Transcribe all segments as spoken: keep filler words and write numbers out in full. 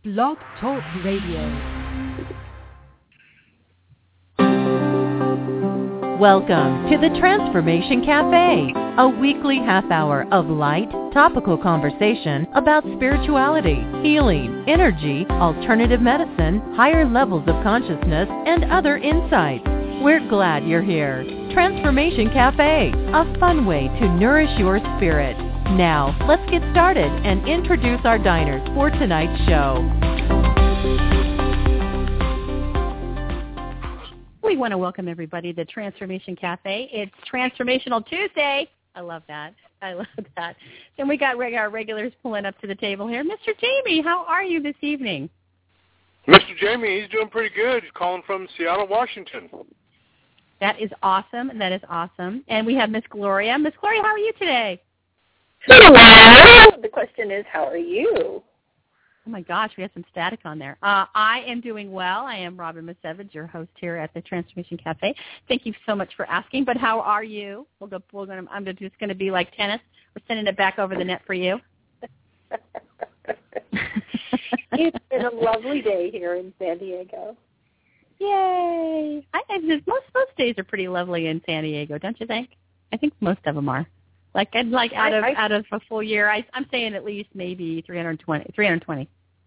Blog Talk Radio. Welcome to the Transformation Cafe, a weekly half hour of light, topical conversation about spirituality, healing, energy, alternative medicine, higher levels of consciousness, and other insights. We're glad you're here. Transformation Cafe, a fun way to nourish your spirit. Now, let's get started and introduce our diners for tonight's show. We want to welcome everybody to Transformation Cafe. It's Transformational Tuesday. I love that. I love that. And we got our regulars pulling up to the table here. Mister Jamie, how are you this evening? Mister Jamie, he's doing pretty good. He's calling from Seattle, Washington. That is awesome. That is awesome. And we have Miss Gloria. Miss Gloria, how are you today? Hello. The question is, how are you? Oh, my gosh, we have some static on there. Uh, I am doing well. I am Robin Misevich, your host here at the Transformation Cafe. Thank you so much for asking, but how are you? We'll go, we're gonna, I'm just going to be like tennis. We're sending it back over the net for you. It's been a lovely day here in San Diego. Yay! I, I just, most most days are pretty lovely in San Diego, don't you think? I think most of them are. Like like out of I, I, out of a full year, I, I'm saying at least maybe three hundred twenty. three hundred twenty.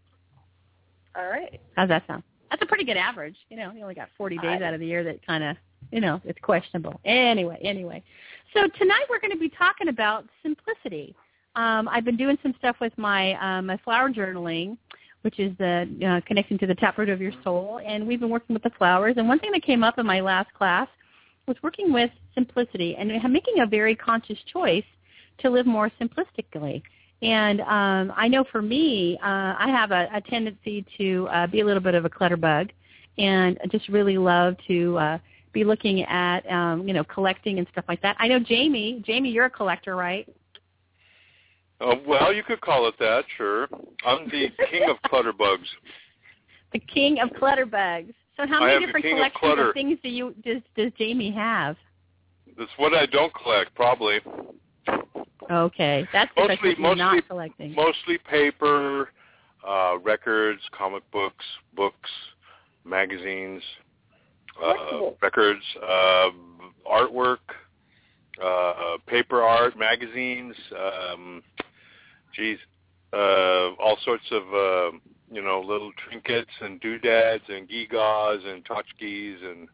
All right. How's that sound? That's a pretty good average. You know, you only got forty days I, out of the year that kind of, you know, it's questionable. Anyway, anyway. So tonight we're going to be talking about simplicity. Um, I've been doing some stuff with my um, my flower journaling, which is the uh, connecting to the taproot of your soul, and we've been working with the flowers. And one thing that came up in my last class was working with simplicity and making a very conscious choice to live more simplistically. And um, I know for me, uh, I have a, a tendency to uh, be a little bit of a clutter bug, and I just really love to uh, be looking at, um, you know, collecting and stuff like that. I know Jamie, Jamie, you're a collector, right? Uh, well, you could call it that, sure. I'm the king of clutter bugs. The king of clutter bugs. So how many different collections of, of things do you does, does Jamie have? That's what I don't collect, probably. Okay, that's mostly what you're mostly not collecting. Mostly paper, uh, records, comic books, books, magazines, uh, records, uh, artwork, uh, paper art, magazines. Um, geez, uh, all sorts of. Uh, you know, little trinkets and doodads and gewgaws and tchotchkes and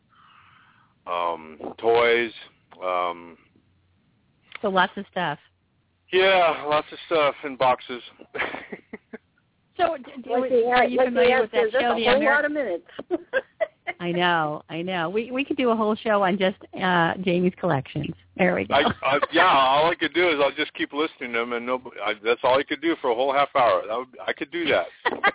um, toys. Um, so lots of stuff. Yeah, lots of stuff in boxes. So do, do, like are you like familiar with that That's show, a The whole Ameri- lot of minutes. I know, I know. We we could do a whole show on just uh, Jamie's collections. There we go. I, I, yeah, all I could do is I'll just keep listening to them, and nobody, I, that's all I could do for a whole half hour. That would, I could do that.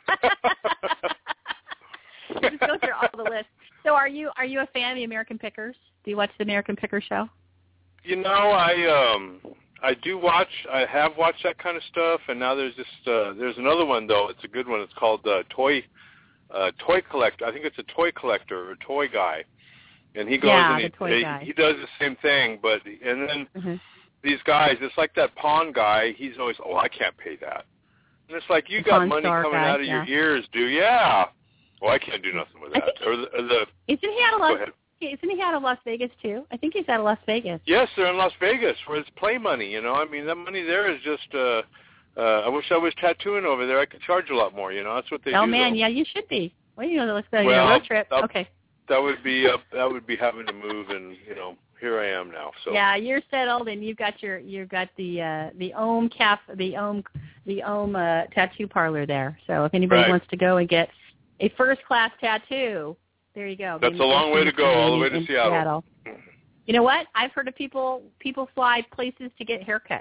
Just go through all the lists. So, are you are you a fan of the American Pickers? Do you watch the American Pickers show? You know, I um I do watch. I have watched that kind of stuff, and now there's just uh, there's another one though. It's a good one. It's called uh, Toy uh, Toy Collector. I think it's a toy collector or a toy guy. And he goes yeah, and he, the toy he, guy. he does the same thing, but and then mm-hmm. these guys, it's like that pawn guy. He's always, oh, I can't pay that, and it's like you the got money coming guy, out of yeah. your ears, do yeah? Well, I can't do nothing with that. Or the, or the isn't he out of Las? Isn't he out of Las Vegas too? I think he's out of Las Vegas. Yes, they're in Las Vegas, where it's play money. You know, I mean, that money there is just. uh uh I wish I was tattooing over there. I could charge a lot more. You know, that's what they oh, do. Oh man, though. yeah, you should be. Well, you know, let's go. Well, you know, road trip. I'll, okay. That would be uh, that would be having to move, and you know, here I am now. So yeah, you're settled, and you've got your you've got the uh, the Om Caf the Om the Om uh, tattoo parlor there. So if anybody right. wants to go and get a first class tattoo, there you go. That's Maybe a long way to go, all the way to in Seattle. Seattle. You know what? I've heard of people people fly places to get haircuts.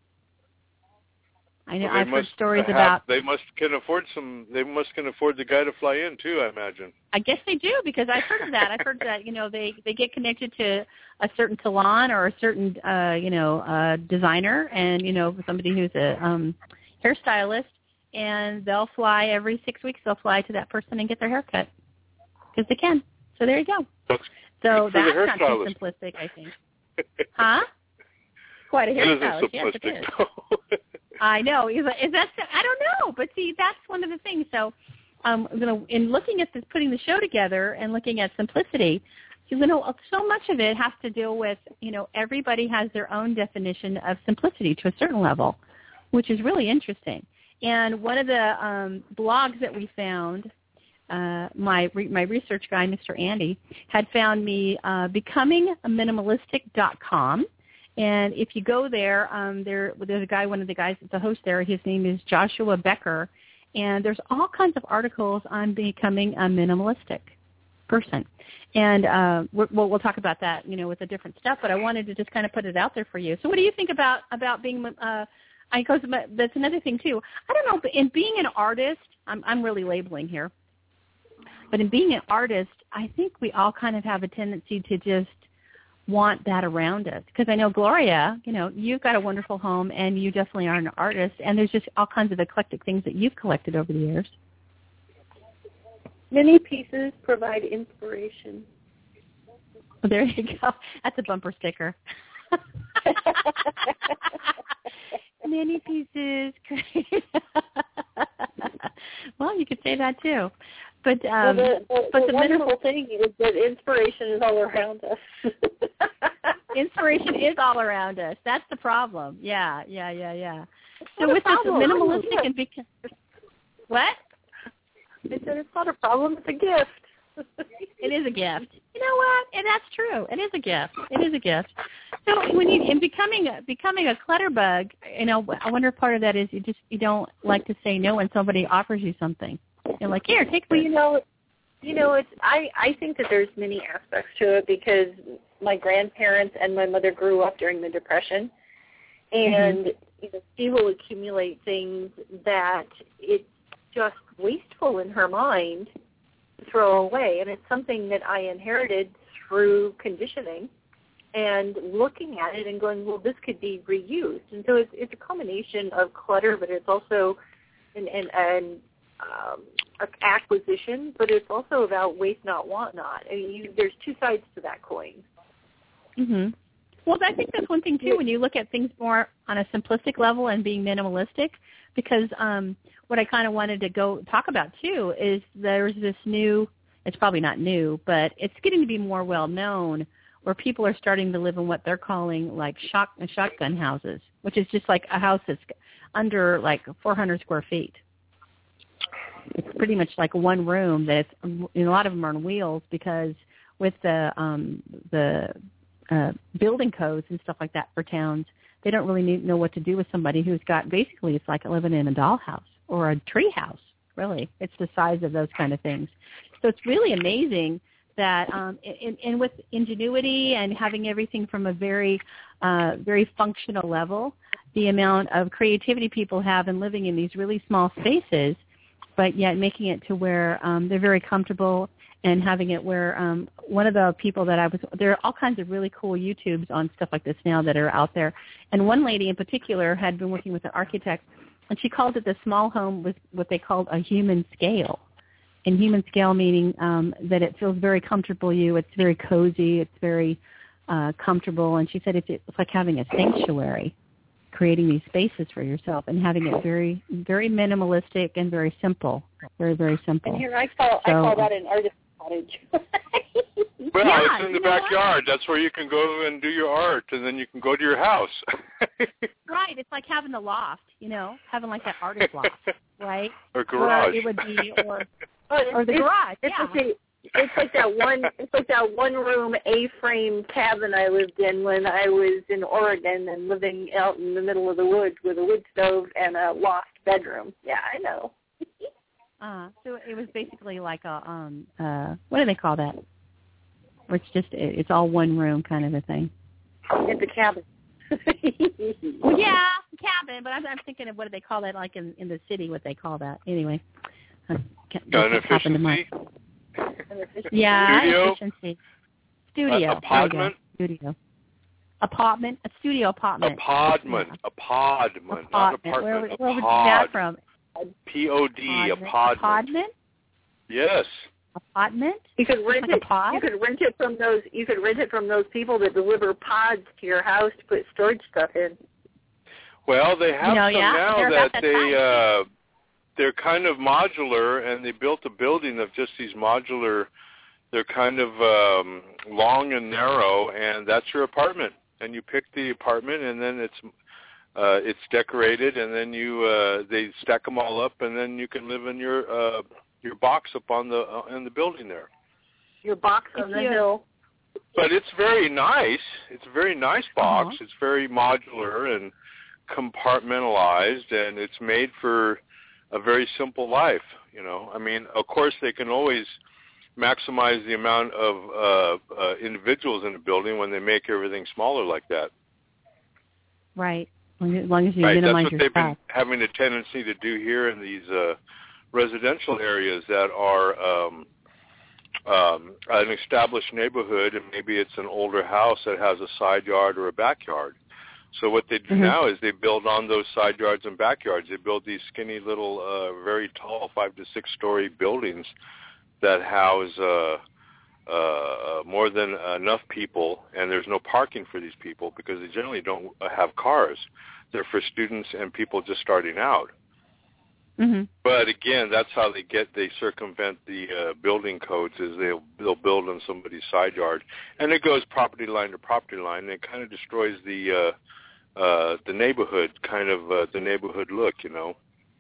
I know. Well, I've heard stories have, about. They must can afford some. They must can afford the guy to fly in too. I imagine. I guess they do because I've heard of that. I've heard that you know they they get connected to a certain salon or a certain uh, you know uh, designer and you know somebody who's a um, hairstylist, and they'll fly every six weeks. They'll fly to that person and get their hair cut because they can. So there you go. That's so that's not too simplistic, I think. Huh? Quite a hairstylist. Yes, it is. I know. Is that, is that I don't know, but see, that's one of the things. So, um, you know, in looking at this, putting the show together and looking at simplicity, you know, so much of it has to deal with, you know, everybody has their own definition of simplicity to a certain level, which is really interesting. And one of the um, blogs that we found, uh, my re- my research guy, Mister Andy, had found me uh, becoming a minimalistic dot com. And if you go there, um, there there's a guy, one of the guys that's the host there. His name is Joshua Becker, and there's all kinds of articles on becoming a minimalistic person. And uh, we'll, we'll talk about that, you know, with the different stuff. But I wanted to just kind of put it out there for you. So, what do you think about about being? Uh, I goes. That's another thing too. I don't know. But in being an artist, I'm I'm really labeling here. But in being an artist, I think we all kind of have a tendency to just want that around us. Because I know, Gloria, you know, you've got a wonderful home, and you definitely are an artist, and there's just all kinds of eclectic things that you've collected over the years. Many pieces provide inspiration. Well, there you go. That's a bumper sticker. Many pieces. Well, you could say that too. But um, well, the, the, but the, the wonderful minimal thing is that inspiration is all around us. Inspiration is all around us. That's the problem. Yeah, yeah, yeah, yeah. It's So not with a this problem. minimalistic and beca- what? I said it's not a problem. It's a gift. It is a gift. You know what? And that's true. It is a gift. It is a gift. So when you in becoming a, becoming a clutter bug, you know, I wonder if part of that is you just you don't like to say no when somebody offers you something. You're like, here, take Well, this. you know, you know, it's I I think that there's many aspects to it because my grandparents and my mother grew up during the Depression, and mm-hmm. you know, she will accumulate things that it's just wasteful in her mind to throw away, and it's something that I inherited through conditioning and looking at it and going, well, this could be reused. And so it's it's a combination of clutter, but it's also an an, an um, acquisition, but it's also about waste not, want not. I mean, you, there's two sides to that coin. Mhm. Well, I think that's one thing too when you look at things more on a simplistic level and being minimalistic, because um, what I kind of wanted to go talk about too is there's this new. It's probably not new, but it's getting to be more well known, where people are starting to live in what they're calling like shot, shotgun houses, which is just like a house that's under like four hundred square feet. It's pretty much like one room that it's, you know, a lot of them are on wheels because with the um, the uh, building codes and stuff like that for towns, they don't really need, know what to do with somebody who's got basically it's like living in a dollhouse or a tree house. Really, it's the size of those kind of things. So it's really amazing that, um, and, and with ingenuity and having everything from a very, uh, very functional level, the amount of creativity people have in living in these really small spaces, but yet making it to where um, they're very comfortable and having it where um, one of the people that I was, there are all kinds of really cool YouTubes on stuff like this now that are out there. And one lady in particular had been working with an architect, and she called it the small home with what they called a human scale. And human scale meaning um, that it feels very comfortable you. It's very cozy. It's very uh, comfortable. And she said it's, it's like having a sanctuary, creating these spaces for yourself and having it very, very minimalistic and very simple. Very, very simple. And here I call so, I call that an artist cottage. Well, yeah, it's in the backyard. That's where you can go and do your art, and then you can go to your house. Right. It's like having the loft, you know, having like that artist loft, right? Or garage. Or it would be, or, oh, or the it's, garage, it's yeah. Like, it's like that one. It's like that one-room A-frame cabin I lived in when I was in Oregon and living out in the middle of the woods with a wood stove and a loft bedroom. Yeah, I know. uh, so it was basically like a um, uh, what do they call that? Where it's just it's all one room kind of a thing. It's a cabin. Well, yeah, cabin. But I'm, I'm thinking of what do they call that? Like in, in the city, what they call that? Anyway, uh, Got an efficiency. Yeah, studio. efficiency. Studio. Uh, apartment. Studio. Apartment. A studio apartment. Apartment. Yeah. Apartment. Not apartment. Where, where was Apod. that from? P O D. Apartment. Apartment. Yes. Apartment. You could rent like it. A pod? You could rent it from those. You could rent it from those people that deliver pods to your house to put storage stuff in. Well, they have you know, some yeah, now they're that, that they uh, they're kind of modular, and they built a building of just these modular. They're kind of um, long and narrow, and that's your apartment. And you pick the apartment, and then it's uh, it's decorated, and then you uh, they stack them all up, and then you can live in your uh, your box up on the uh, in the building there. Your box on the hill. But it's very nice. It's a very nice box. Uh-huh. It's very modular and compartmentalized, and it's made for a very simple life. You know, I mean, of course, they can always maximize the amount of uh, uh, individuals in the building when they make everything smaller like that. Right. As long as you right. minimize That's what your they've stuff. been having a tendency to do here in these uh, residential areas that are um, um, an established neighborhood, and maybe it's an older house that has a side yard or a backyard. So what they do mm-hmm. now is they build on those side yards and backyards. They build these skinny little, uh, very tall, five to six story buildings that house uh, uh, more than enough people, and there's no parking for these people because they generally don't have cars. They're for students and people just starting out. Mm-hmm. But again, that's how they get they circumvent the uh, building codes. Is they'll they'll build on somebody's side yard, and it goes property line to property line, and it kind of destroys the uh, uh, the neighborhood, kind of uh, the neighborhood look, you know.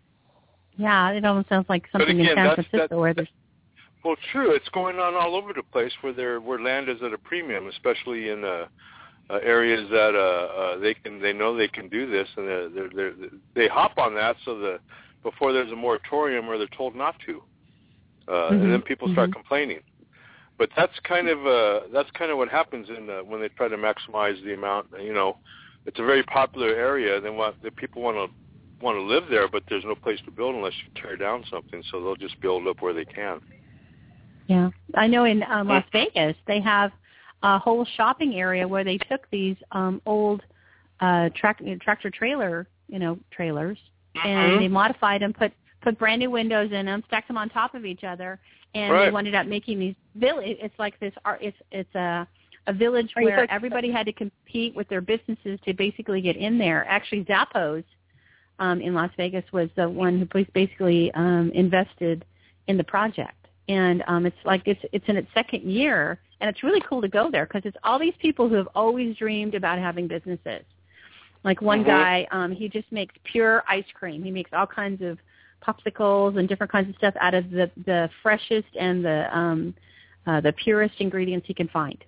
Yeah, it almost sounds like something again, in San that's, Francisco that's, where there's. Well, true. It's going on all over the place where there where land is at a premium, especially in uh, uh, areas that uh, uh, they can they know they can do this, and they're, they're, they're, they hop on that so the before there's a moratorium or they're told not to, uh, mm-hmm. and then people start mm-hmm. complaining. But that's kind of uh, that's kind of what happens in uh, when they try to maximize the amount. You know, it's a very popular area. They want the people want to want to live there, but there's no place to build unless you tear down something. So they'll just build up where they can. Yeah, I know in um, Las Vegas they have a whole shopping area where they took these um, old uh, track, tractor trailer, you know, trailers, mm-hmm. and they modified them, put put brand new windows in them, stacked them on top of each other, and right. they ended up making these village. It's like this. It's it's a a village Are where everybody had to compete with their businesses to basically get in there. Actually, Zappos um, in Las Vegas was the one who basically um, invested in the project. And um, it's like it's it's in its second year, and it's really cool to go there because it's all these people who have always dreamed about having businesses. Like one mm-hmm. guy, um, he just makes pure ice cream. He makes all kinds of popsicles and different kinds of stuff out of the, the freshest and the um, uh, the purest ingredients he can find.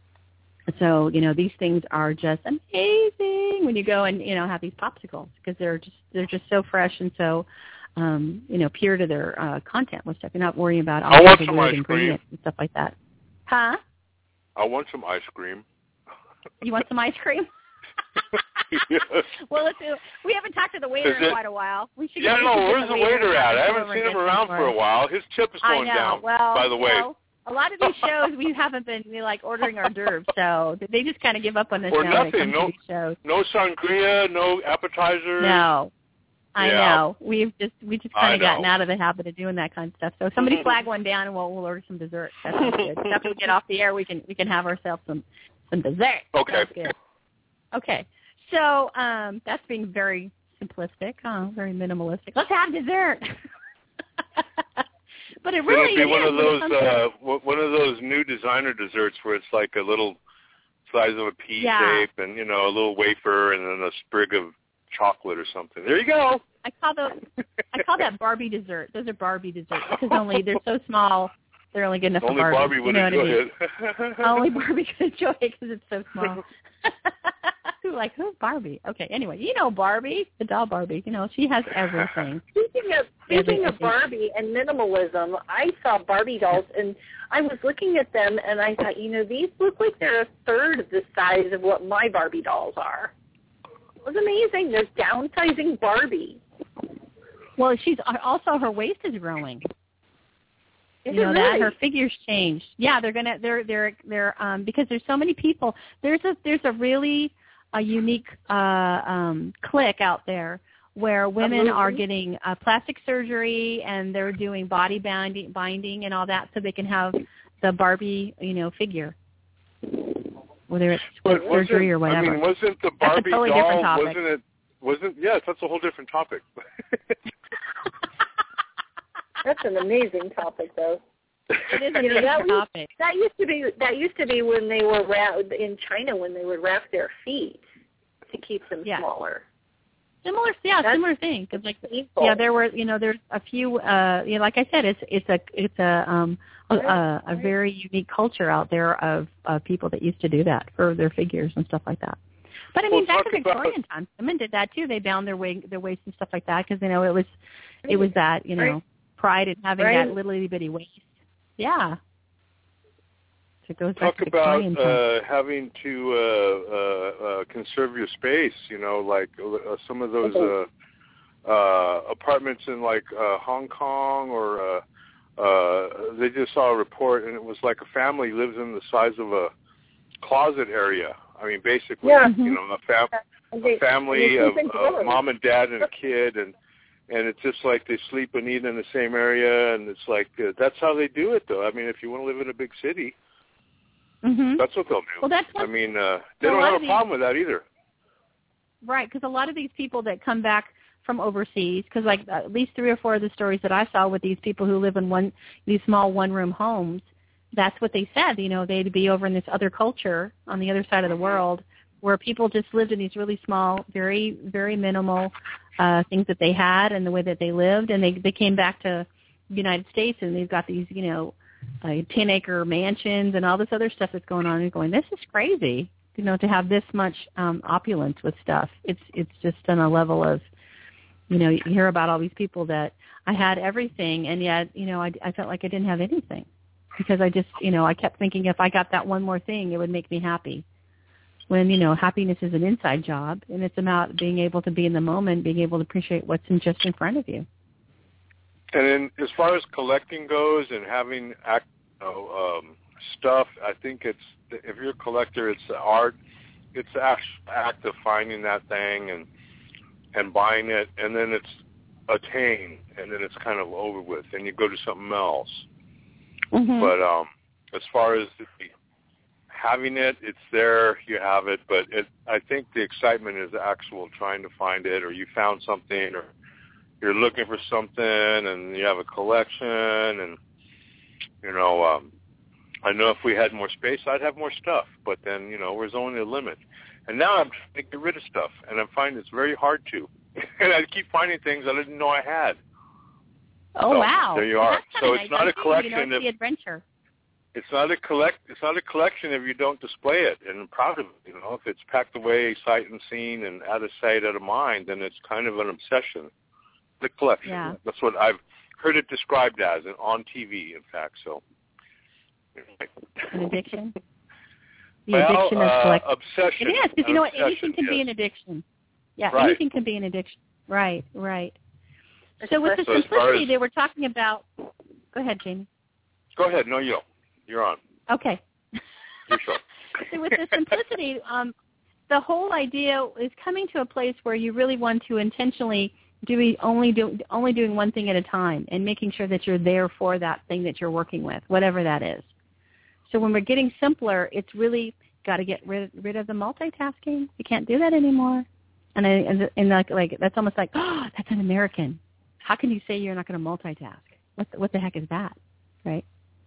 So you know these things are just amazing when you go and you know have these popsicles because they're just they're just so fresh and so. Um, you know, pure to their uh, content, which you're not worrying about all I the weird ingredients and stuff like that. Huh? I want some ice cream. You want some ice cream? Yes. Well, let's do, we haven't talked to the waiter in quite a while. We should. Yeah, get, no, we where's the waiter, waiter at? I haven't seen him around for a while. His chip is going I know. down, well, by the way. Well, a lot of these shows we haven't been we, like ordering hors d'oeuvres, so they just kind of give up on this or now. Nothing. No, these shows. no sangria, no appetizers. No. I yeah. know. We've just we just kind of gotten out of the habit of doing that kind of stuff. So if somebody flag one down and we'll we'll order some dessert. That's good. After we get off the air, we can we can have ourselves some some dessert. Okay. That's good. Okay. So um, that's being very simplistic, huh? Very minimalistic. Let's have dessert. But it really It'll be one is of those uh, one of those new designer desserts where it's like a little size of a pea yeah. shape, and you know a little wafer, and then a sprig of chocolate or something. There you go. I call those. I call that Barbie dessert. Those are Barbie desserts because only they're so small. They're only good enough only for Barbie Barbie. would you know enjoy what I mean? it. Only Barbie can enjoy it because it's so small. Like, who's Barbie? Okay, anyway, you know Barbie, the doll Barbie. You know, she has everything. Speaking of speaking of Barbie and minimalism, I saw Barbie dolls, and I was looking at them, and I thought, you know, these look like they're a third of the size of what my Barbie dolls are. It was amazing. They're downsizing Barbie. Well, she's also her waist is growing. Is you know it that really? her figure's changed. Yeah, they're gonna they're they're they're um because there's so many people. There's a there's a really a unique uh um clique out there where women Absolutely. are getting uh, plastic surgery and they're doing body binding binding and all that so they can have the Barbie, you know, figure. Whether it's with surgery or whatever. I mean, wasn't the Barbie totally doll, different topic. wasn't it wasn't yes, that's a whole different topic. That's an amazing topic, though. It is a You know, big that, topic. used, that used to be that used to be when they were wrapped in China when they would wrap their feet to keep them Yeah. smaller. Similar, yeah, That's similar thing. Cause like, painful. yeah, there were, you know, there's a few, uh, you know, like I said, it's it's a it's a um a, a, a very unique culture out there of uh, people that used to do that for their figures and stuff like that. But I mean, Well, back in talk about- Victorian times, women did that too. They bound their wa- their waist and stuff like that because you know it was it was that you know Right. pride in having Right. that little itty bitty waist. Yeah. So it goes back Talk to about Victorian times. uh, having to uh, uh, uh, conserve your space. You know, like uh, some of those uh, uh, apartments in like uh, Hong Kong, or uh, uh, they just saw a report, and it was like a family lives in the size of a closet area. I mean, basically, Yeah. you know, a, fam- And they- a family and of, they sleep of together. mom and dad and a kid, and and it's just like they sleep and eat in the same area, and it's like uh, that's how they do it, though. I mean, if you want to live in a big city, Mm-hmm. that's what they'll do. Well, that's I what, mean, uh, they well, a don't lot have of a these- problem with that either. right, because a lot of these people that come back from overseas, because like at least three or four of the stories that I saw with these people who live in one these small one-room homes, that's what they said. You know, they'd be over in this other culture on the other side of the world where people just lived in these really small, very, very minimal uh, things that they had and the way that they lived, and they they came back to the United States and they've got these, you know, uh, ten-acre mansions and all this other stuff that's going on. And you're going, this is crazy, you know, to have this much um, opulence with stuff. It's it's just on a level of, you know, you hear about all these people that I had everything, and yet, you know, I, I felt like I didn't have anything because I just, you know, I kept thinking if I got that one more thing, it would make me happy. When, you know, happiness is an inside job, and it's about being able to be in the moment, being able to appreciate what's in just in front of you. And then as far as collecting goes and having act, you know, um, stuff, I think it's if you're a collector, it's the art, it's the act, act of finding that thing and and buying it, and then it's attained, and then it's kind of over with, and you go to something else. Mm-hmm. But um, as far as the, having it, it's there, you have it, but it, I think the excitement is the actual trying to find it, or you found something, or you're looking for something, and you have a collection, and, you know, um, I know if we had more space, I'd have more stuff, but then, you know, there's only a limit. And now I'm trying to get rid of stuff, and I'm finding it's very hard to. And I keep finding things I didn't know I had. Oh, So, wow. there you Well, are. that's So kinda it's nice. not a I'm seeing, collection You know, it's of- the adventure. It's not a collect. It's not a collection if you don't display it, and I'm proud of it. You know, if it's packed away, sight unseen, and out of sight, out of mind, then it's kind of an obsession. The collection. Yeah. That's what I've heard it described as, and on T V, in fact. So. An addiction? The well, addiction of uh, collecting. obsession. It is, because you know what? An Anything can obsession, be an yes. addiction. Yeah, Right. anything can be an addiction. Right, right. So with the So as far simplicity as- they were talking about, go ahead, Jamie. Go ahead. No, you. You're on. Okay. Your show. So with the simplicity, um, the whole idea is coming to a place where you really want to intentionally do only do only doing one thing at a time, and making sure that you're there for that thing that you're working with, whatever that is. So when we're getting simpler, it's really got to get rid rid of the multitasking. You can't do that anymore. And I, and, and like, like that's almost like, oh, that's an American. How can you say you're not going to multitask? What the, what the heck is that, right?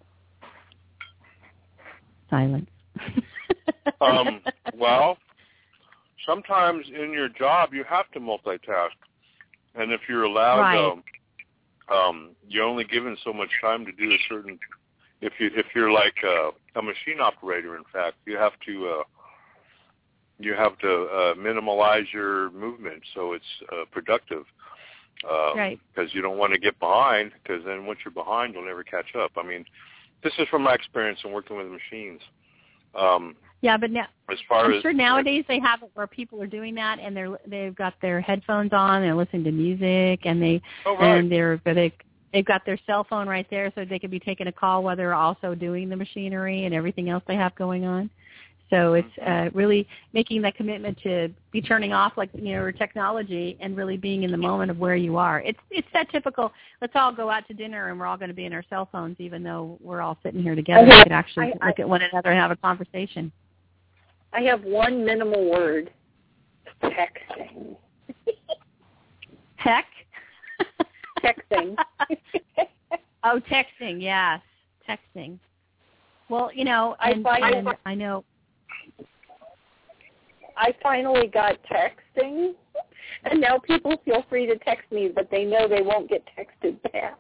Silence. um, well, sometimes in your job you have to multitask, and if you're allowed, Right. um, um, you're only given so much time to do a certain. If you if you're like uh, a machine operator, in fact, you have to uh, you have to uh, minimize your movement so it's uh, productive. Um, Right. Because you don't want to get behind, because then once you're behind, you'll never catch up. I mean, this is from my experience in working with machines. Um, Yeah, but now as far I'm as sure nowadays they have it where people are doing that, and they're they've got their headphones on, they're listening to music, and they oh, right. and they're they they've got their cell phone right there, so they can be taking a call while they're also doing the machinery and everything else they have going on. So it's uh, really making that commitment to be turning off, like, you know, technology, and really being in the moment of where you are. It's it's that typical, let's all go out to dinner and we're all going to be in our cell phones, even though we're all sitting here together. Okay. We could actually I- look I- at one another and have a conversation. I have one minimal word: texting. Tech? Texting. Oh, texting, yes. Texting. Well, you know, and, I, and I know. I finally got texting, and now people feel free to text me, but they know they won't get texted back.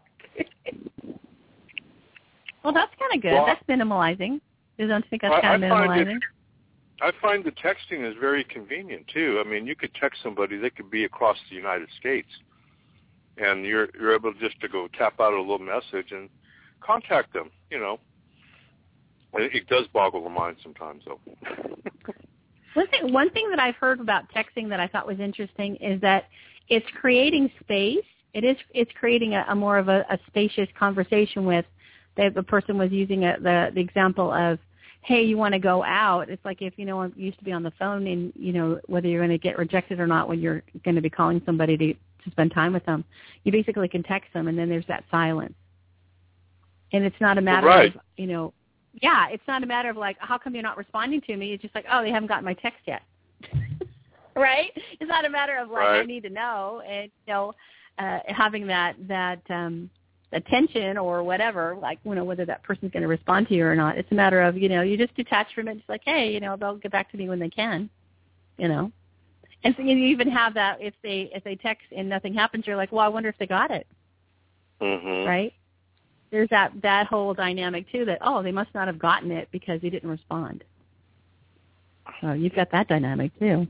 Well, that's kind of good. Well, that's minimalizing. You don't think that's I, kind of I minimalizing? Find it, I find the texting is very convenient, too. I mean, you could text somebody. They could be across the United States, and you're you're able just to go tap out a little message and contact them, you know. It, it does boggle the mind sometimes, though. One thing, one thing that I've heard about texting that I thought was interesting is that it's creating space. It is it's creating a, a more of a, a spacious conversation with. The, the person was using a, the the example of, hey, you want to go out? It's like if you know you used to be on the phone and you know whether you're going to get rejected or not when you're going to be calling somebody to to spend time with them. You basically can text them, and then there's that silence. And it's not a matter right. of you know. Yeah, it's not a matter of like, how come you're not responding to me? It's just like, oh, they haven't gotten my text yet. Right? It's not a matter of like, right. I need to know, and you know, uh, having that that um, attention or whatever, like you know, whether that person's going to respond to you or not. It's a matter of you know, you just detach from it. It's like, hey, you know, they'll get back to me when they can, you know. And so you even have that if they if they text and nothing happens, you're like, well, I wonder if they got it. Mm-hmm. Right? There's that, that whole dynamic, too, that, oh, they must not have gotten it because he didn't respond. So you've got that dynamic, too.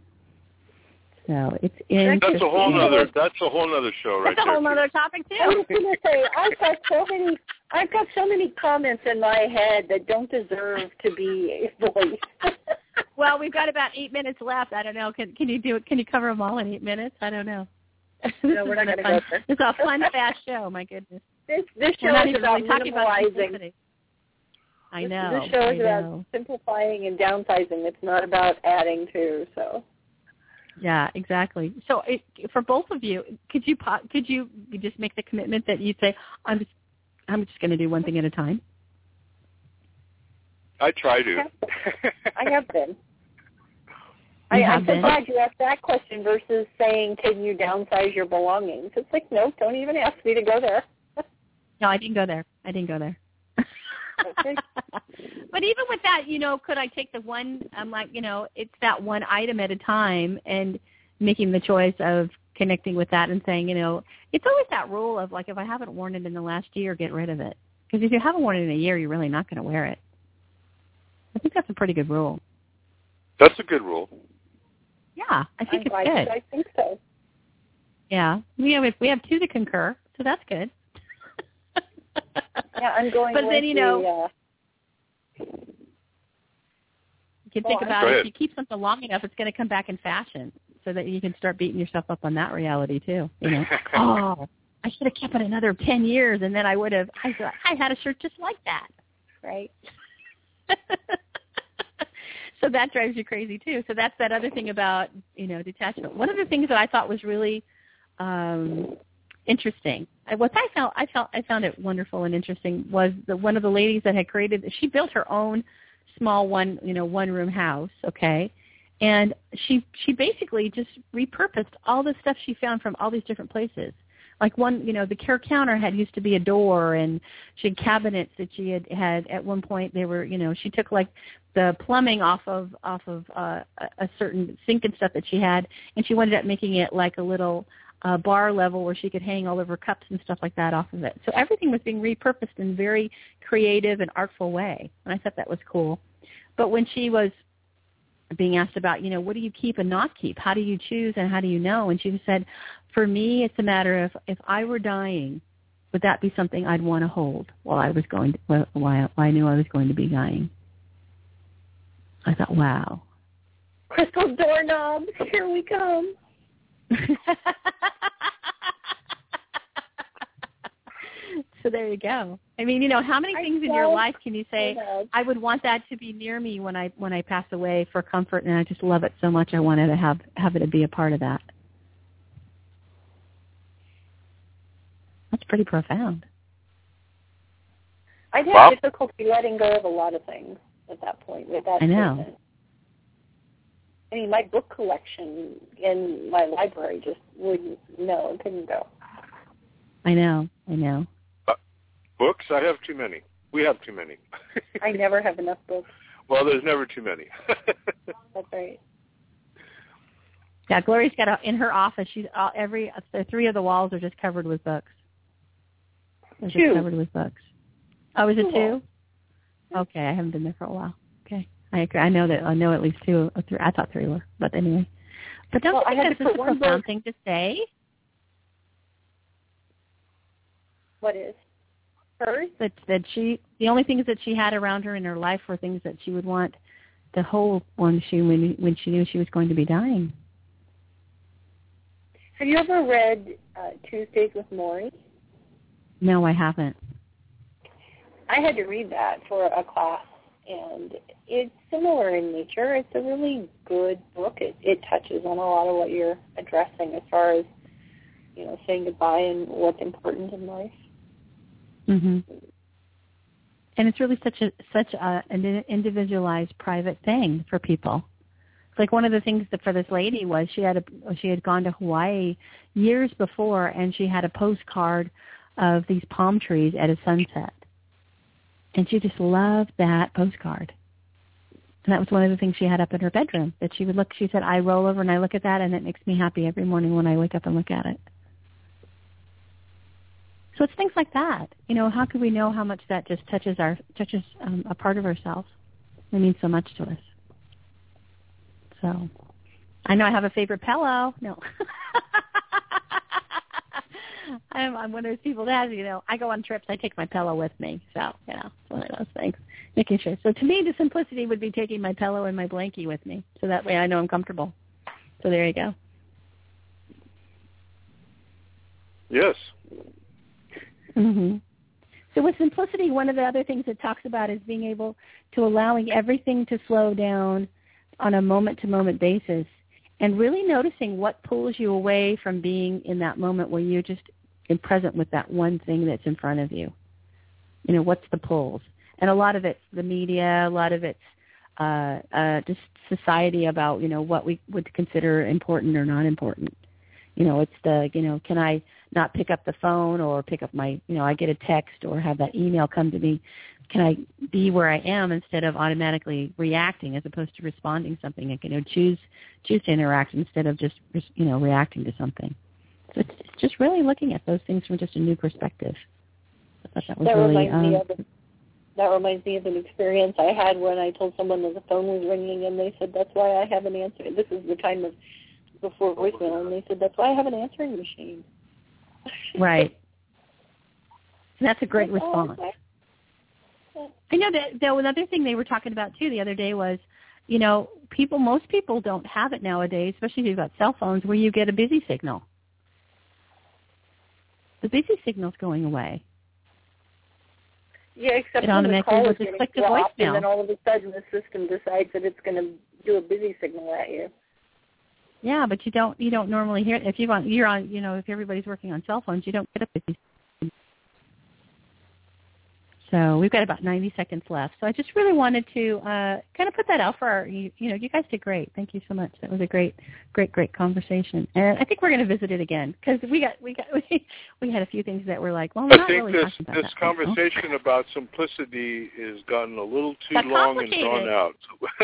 So it's interesting. That's a whole other, that's a whole other show right there. That's a whole other topic, too. I was going to say, I've got so many, I've got so many comments in my head that don't deserve to be voiced. Well, we've got about eight minutes left. I don't know. Can, can you do it? Can you cover them all in eight minutes? I don't know. No, we're not going to go there. It's a fun, fast show, my goodness. This, this show We're not is even about really talking minimalizing. About I know. This show is I about know. simplifying and downsizing. It's not about adding to. So. Yeah, exactly. So it, for both of you, could you could you just make the commitment that you'd say, I'm just I'm just going to do one thing at a time? I try to. I have been. You I, have I'm so been. glad you asked that question versus saying, can you downsize your belongings? It's like, no, don't even ask me to go there. No, I didn't go there. I didn't go there. Okay. But even with that, you know, could I take the one, I'm like, you know, it's that one item at a time and making the choice of connecting with that and saying, you know, it's always that rule of like, if I haven't worn it in the last year, get rid of it. Because if you haven't worn it in a year, you're really not going to wear it. I think that's a pretty good rule. That's a good rule. Yeah, I think I, it's I, good. I think so. Yeah, we have we have two to concur, so that's good. Yeah, I'm going. But with then you know, the, uh, you can think about it. If you keep something long enough, it's going to come back in fashion, so that you can start beating yourself up on that reality too. You know, oh, I should have kept it another ten years, and then I would have. I thought I had a shirt just like that, right? So that drives you crazy too. So that's that other thing about, you know, detachment. One of the things that I thought was really um, interesting, what I felt, I felt, I found it wonderful and interesting was the one of the ladies that had created. She built her own small one, you know, one room house. Okay, and she she basically just repurposed all the stuff she found from all these different places. Like one, you know, the care counter had used to be a door, and she had cabinets that she had had at one point. They were, you know, she took like the plumbing off of off of uh, a certain sink and stuff that she had, and she ended up making it like a little uh, bar level where she could hang all of her cups and stuff like that off of it. So everything was being repurposed in a very creative and artful way, and I thought that was cool. But when she was being asked about, you know, what do you keep and not keep? How do you choose and how do you know? And she said, for me, it's a matter of if I were dying, would that be something I'd want to hold while I was going to, while I knew I was going to be dying? I thought, wow. Crystal doorknobs, here we come. So there you go. I mean, you know, how many I things in your life can you say, I would want that to be near me when I when I pass away for comfort, and I just love it so much I wanted to have, have it to be a part of that. That's pretty profound. I'd have Well, difficulty letting go of a lot of things at that point with that I know. statement. I mean, my book collection in my library just wouldn't, no, it couldn't go. I know, I know. Uh, books? I have too many. We have too many. I never have enough books. Well, there's never too many. That's right. Yeah, Gloria's got a, in her office. She's all, every the three of the walls are just covered with books. They're Two. just covered with books. Oh, is it Cool. two? Okay, I haven't been there for a while. Okay, I agree. I know that I know at least two or three. I thought three were, but anyway. But don't Well, you I think had to that's put just a one profound book- thing to say? What is? Hers? That that she the only things that she had around her in her life were things that she would want to hold when she when when she knew she was going to be dying. Have you ever read uh, Tuesdays with Morrie? No, I haven't. I had to read that for a class, and it's similar in nature. It's a really good book. It, it touches on a lot of what you're addressing as far as, you know, saying goodbye and what's important in life. Mhm. And it's really such a such a, an individualized, private thing for people. It's like one of the things that for this lady was she had a she had gone to Hawaii years before, and she had a postcard of these palm trees at a sunset, and she just loved that postcard. And that was one of the things she had up in her bedroom that she would look. She said, "I roll over and I look at that, and it makes me happy every morning when I wake up and look at it." So it's things like that. You know, how could we know how much that just touches our touches um, a part of ourselves? It means so much to us. So I know I have a favorite pillow. No. I'm, I'm one of those people that has, you know, I go on trips, I take my pillow with me. So, you know, it's one of those things. Making sure. So to me, the simplicity would be taking my pillow and my blankie with me. So that way I know I'm comfortable. So there you go. Yes. Mm-hmm. So with simplicity, one of the other things it talks about is being able to allowing everything to slow down on a moment-to-moment basis and really noticing what pulls you away from being in that moment where you're just in present with that one thing that's in front of you. You know, what's the pulls? And a lot of it's the media, a lot of it's uh, uh, just society about, you know, what we would consider important or not important. You know, it's the, you know, can I not pick up the phone or pick up my, you know, I get a text or have that email come to me. Can I be where I am instead of automatically reacting as opposed to responding to something? I can, you know, choose choose to interact instead of just, you know, reacting to something. So it's, it's just really looking at those things from just a new perspective. I thought that was that really. Reminds um, me of a, that reminds me of an experience I had when I told someone that the phone was ringing, and they said, "That's why I have an answer." This is the time of before voicemail, and they said, "That's why I have an answering machine." Right. And that's a great That's all response. I say. I know that there was another thing they were talking about too the other day was, you know, people, most people don't have it nowadays, especially if you've got cell phones, where you get a busy signal. The busy signal's going away. Yeah, except It when the automatically call will is just getting click to dropped, voicemail. and then all of a sudden the system decides that it's going to do a busy signal at you. Yeah, but you don't you don't normally hear it. If you're on, you're on, you know, if everybody's working on cell phones, you don't get a busy signal. So we've got about ninety seconds left. So I just really wanted to uh, kind of put that out for our, you, you know, you guys did great. Thank you so much. That was a great, great, great conversation. And I think we're going to visit it again because we got, we got, we, we had a few things that were like, well, we're I not think really this talking about this that right now. conversation about simplicity is gotten a little too Got long and complicated. drawn out.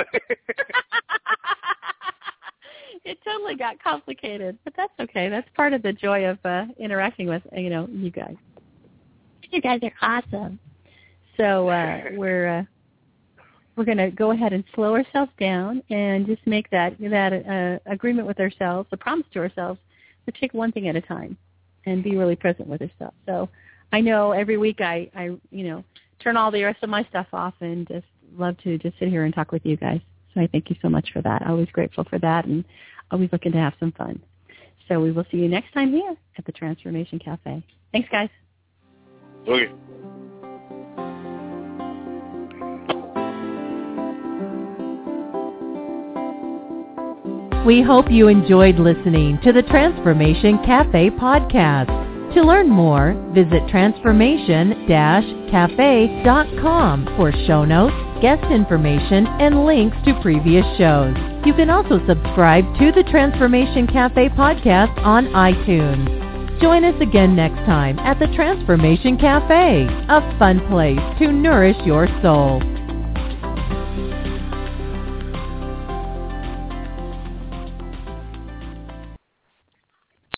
It totally got complicated, but that's okay. That's part of the joy of uh, interacting with, you know, you guys. You guys are awesome. So uh, we're uh, we're going to go ahead and slow ourselves down and just make that that uh, agreement with ourselves, a promise to ourselves, to take one thing at a time and be really present with ourselves. So I know every week I, I you know turn all the rest of my stuff off and just love to just sit here and talk with you guys. So I thank you so much for that. Always grateful for that and always looking to have some fun. So we will see you next time here at the Transformation Cafe. Thanks, guys. Okay. We hope you enjoyed listening to the Transformation Cafe podcast. To learn more, visit transformation dash cafe dot com for show notes, guest information, and links to previous shows. You can also subscribe to the Transformation Cafe podcast on iTunes. Join us again next time at the Transformation Cafe, a fun place to nourish your soul.